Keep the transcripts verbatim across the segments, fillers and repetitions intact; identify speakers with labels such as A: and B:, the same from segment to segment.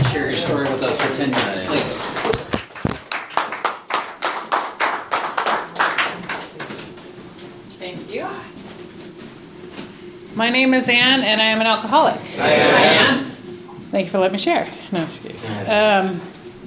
A: share your story with us for ten minutes, please.
B: Thank you. My name is Ann, and I am an alcoholic.
A: Hi, Ann.
B: Thank you for letting me share. No, I'm just kidding. Um,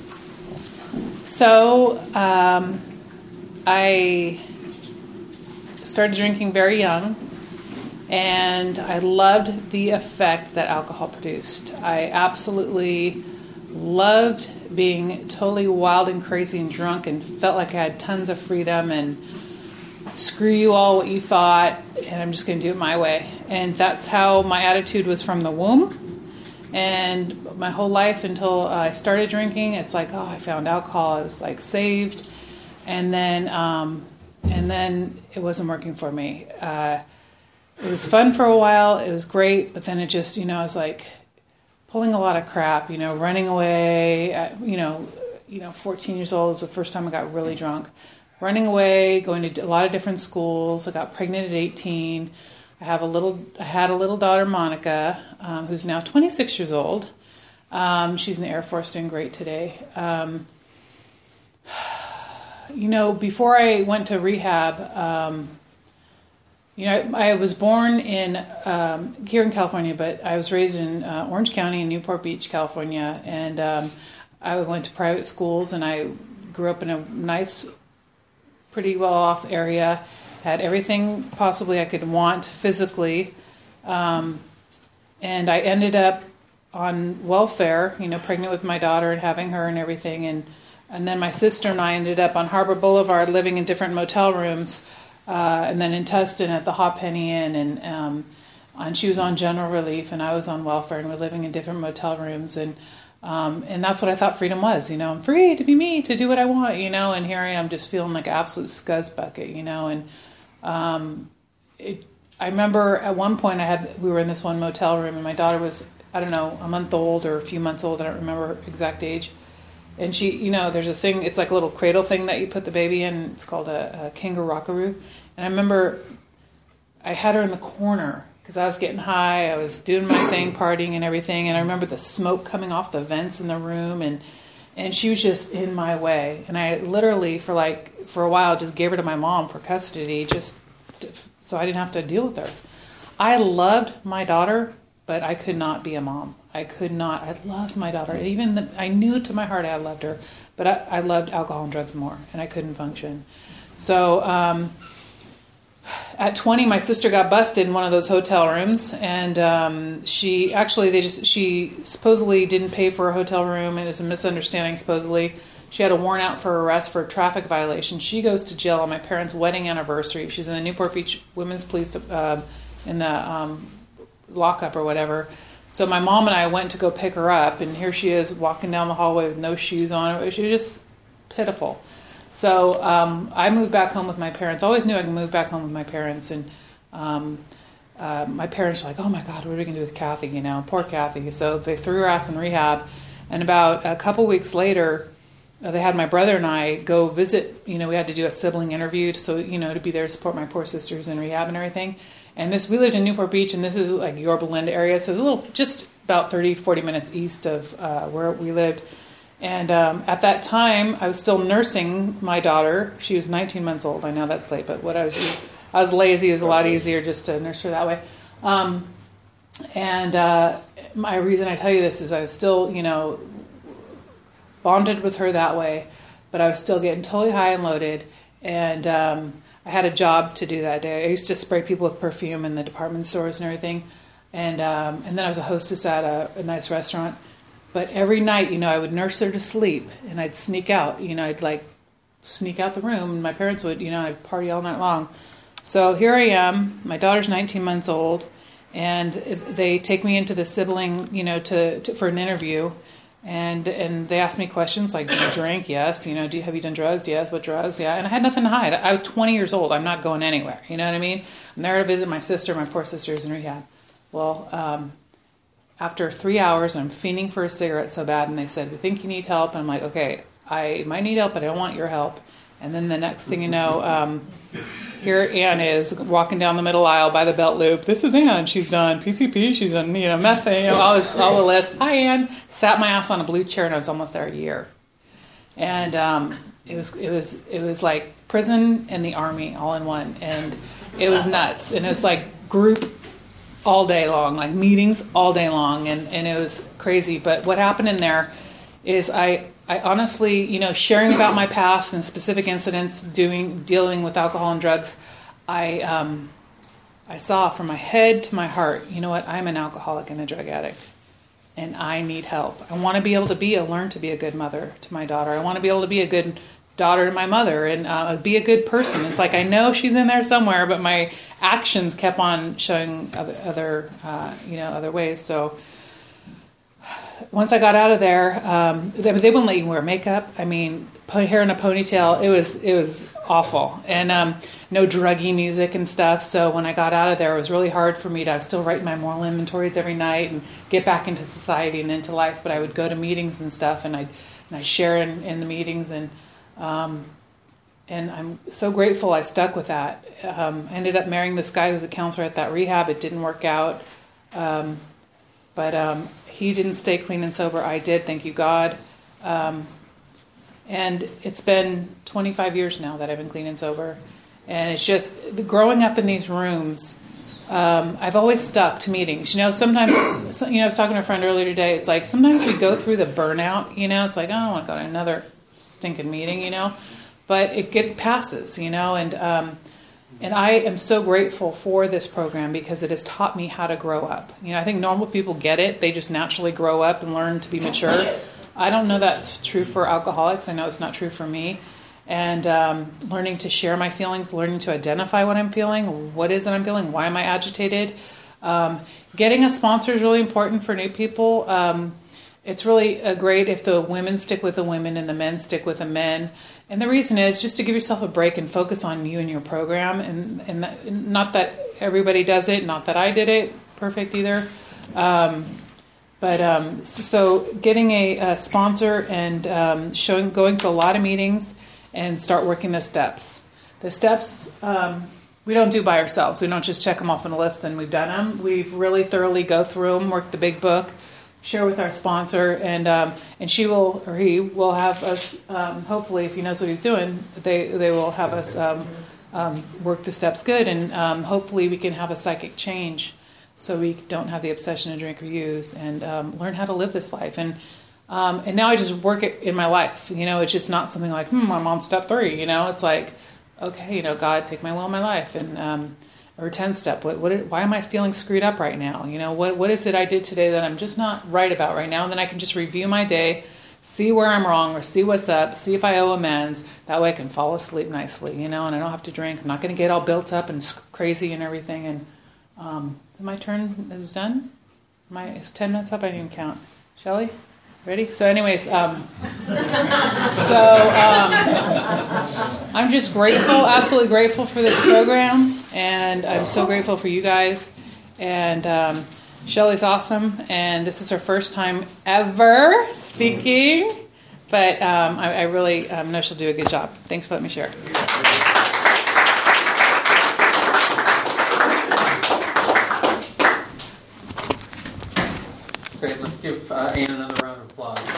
B: so, um, I started drinking very young, and I loved the effect that alcohol produced. I absolutely loved being totally wild and crazy and drunk and felt like I had tons of freedom and screw you all what you thought, and I'm just going to do it my way. And that's how my attitude was from the womb. And my whole life until I started drinking, it's like, oh, I found alcohol. I was like saved. And then, um, and then it wasn't working for me. Uh, it was fun for a while. It was great. But then it just, you know, I was like pulling a lot of crap, you know, running away, at, you know, you know, fourteen years old was the first time I got really drunk. Running away, going to a lot of different schools. I got pregnant at eighteen. I have a little. I had a little daughter, Monica, um, who's now twenty-six years old. Um, she's in the Air Force, doing great today. Um, you know, before I went to rehab, um, you know, I, I was born in um, here in California, but I was raised in uh, Orange County in Newport Beach, California, and um, I went to private schools, and I grew up in a nice, pretty well-off area. Had everything possibly I could want physically, um, and I ended up on welfare, you know, pregnant with my daughter and having her and everything, and and then my sister and I ended up on Harbor Boulevard living in different motel rooms, uh, and then in Tustin at the Hot Penny Inn, and um, and she was on general relief and I was on welfare, and we're living in different motel rooms, and um, and that's what I thought freedom was, you know, I'm free to be me, to do what I want, you know, and here I am just feeling like an absolute scuzz bucket, you know, and Um, it, I remember at one point I had we were in this one motel room, and my daughter was, I don't know, a month old or a few months old. I don't remember her exact age. And she, you know, there's a thing, it's like a little cradle thing that you put the baby in. It's called a, a kangaroo rockaroo. And I remember I had her in the corner because I was getting high. I was doing my thing, partying and everything. And I remember the smoke coming off the vents in the room, and and she was just in my way. And I literally, for like, for a while, just gave her to my mom for custody, just to, so I didn't have to deal with her. I loved my daughter, but I could not be a mom. I could not. I loved my daughter. Even the, I knew to my heart I loved her, but I, I loved alcohol and drugs more, and I couldn't function. So um, at twenty, my sister got busted in one of those hotel rooms, and um, she actually they just she supposedly didn't pay for a hotel room, and it was a misunderstanding. Supposedly, she had a warrant out for arrest for a traffic violation. She goes to jail on my parents' wedding anniversary. She's in the Newport Beach Women's Police uh, in the um, lockup or whatever. So my mom and I went to go pick her up, and here she is walking down the hallway with no shoes on. She was just pitiful. So um, I moved back home with my parents. I always knew I could move back home with my parents, and um, uh, my parents were like, "Oh my God, what are we going to do with Kathy?" You know, poor Kathy. So they threw her ass in rehab, and about a couple weeks later, uh, they had my brother and I go visit. You know, we had to do a sibling interview, so you know, to be there to support my poor sisters in rehab and everything. And this, we lived in Newport Beach, and this is like Yorba Linda area, so it was a little, just about thirty, forty minutes east of uh, where we lived. And um, at that time, I was still nursing my daughter. She was nineteen months old. I know that's late, but what I was, I was lazy. It was a lot easier just to nurse her that way. Um, and uh, my reason I tell you this is I was still, you know, bonded with her that way, but I was still getting totally high and loaded. And um, I had a job to do that day. I used to spray people with perfume in the department stores and everything. And um, and then I was a hostess at a, a nice restaurant. But every night, you know, I would nurse her to sleep, and I'd sneak out. You know, I'd like sneak out the room, and my parents would, you know, I'd party all night long. So here I am. My daughter's nineteen months old, and they take me into the sibling, you know, to, to for an interview. And and they asked me questions like, do you drink? Yes. You know, do you, have you done drugs? Yes. What drugs? Yeah. And I had nothing to hide. I was twenty years old. I'm not going anywhere. You know what I mean? I'm there to visit my sister. My poor sister's in rehab. Well, um, after three hours, I'm fiending for a cigarette so bad, and they said, "I think you need help." And I'm like, "Okay, I might need help, but I don't want your help." And then the next thing you know, um, here Ann is walking down the middle aisle by the belt loop. This is Ann. She's done P C P. She's done, you know, methane, you know, all, this, all the list. Hi, Ann. Sat my ass on a blue chair, and I was almost there a year. And um, it was it was it was like prison and the army all in one, and it was nuts. And it was like group all day long, like meetings all day long, and, and it was crazy. But what happened in there is I. I honestly, you know, sharing about my past and specific incidents, doing dealing with alcohol and drugs, I um, I saw from my head to my heart, you know what, I'm an alcoholic and a drug addict, and I need help. I want to be able to be a learn to be a good mother to my daughter. I want to be able to be a good daughter to my mother and uh, be a good person. It's like I know she's in there somewhere, but my actions kept on showing other, other uh, you know, other ways. So. Once I got out of there, um, they, they wouldn't let you wear makeup. I mean, put hair in a ponytail. It was it was awful, and um, no druggy music and stuff. So when I got out of there, it was really hard for me to. I was still writing my moral inventories every night and get back into society and into life. But I would go to meetings and stuff, and I and I share in, in the meetings, and um, and I'm so grateful I stuck with that. Um, I ended up marrying this guy who was a counselor at that rehab. It didn't work out, um, but. Um, He didn't stay clean and sober. I did, thank you, God. Um, and it's been twenty-five years now that I've been clean and sober. And it's just, growing up in these rooms, um, I've always stuck to meetings. You know, sometimes, you know, I was talking to a friend earlier today, it's like sometimes we go through the burnout, you know, it's like, oh, I don't want to go to another stinking meeting, you know. But it get passes, you know, and... Um, And I am so grateful for this program because it has taught me how to grow up. You know, I think normal people get it. They just naturally grow up and learn to be mature. I don't know that's true for alcoholics. I know it's not true for me. And um, learning to share my feelings, learning to identify what I'm feeling, what is it I'm feeling, why am I agitated. Um, getting a sponsor is really important for new people. Um, it's really uh, great if the women stick with the women and the men stick with the men. And the reason is just to give yourself a break and focus on you and your program. And, and that, not that everybody does it, not that I did it perfect either. Um, but um, so getting a, a sponsor and um, showing, going to a lot of meetings and start working the steps. The steps um, we don't do by ourselves. We don't just check them off on a list and we've done them. We've really thoroughly go through them, work the big book, share with our sponsor, and um, and she will or he will have us. Um, hopefully, if he knows what he's doing, they they will have us um, um, work the steps good, and um, hopefully we can have a psychic change, so we don't have the obsession to drink or use, and um, learn how to live this life. And um, and now I just work it in my life. You know, it's just not something like hmm, I'm on step three. You know, it's like okay, you know, God, take my will in my life, and um, or ten step. What, what, why am I feeling screwed up right now? You know, what, what is it I did today that I'm just not right about right now? And then I can just review my day, see where I'm wrong, or see what's up, see if I owe amends. That way I can fall asleep nicely, you know, and I don't have to drink. I'm not going to get all built up and crazy and everything. And um, so my turn is done. My is ten minutes up. I didn't even count. Shelley, ready? So, anyways, um, so um, I'm just grateful, absolutely grateful for this program, and I'm so grateful for you guys. And um, Shelley's awesome, and this is her first time ever speaking, but um, I, I really um, know she'll do a good job. Thanks for letting me share.
A: Great, let's give uh, Ann another round of applause.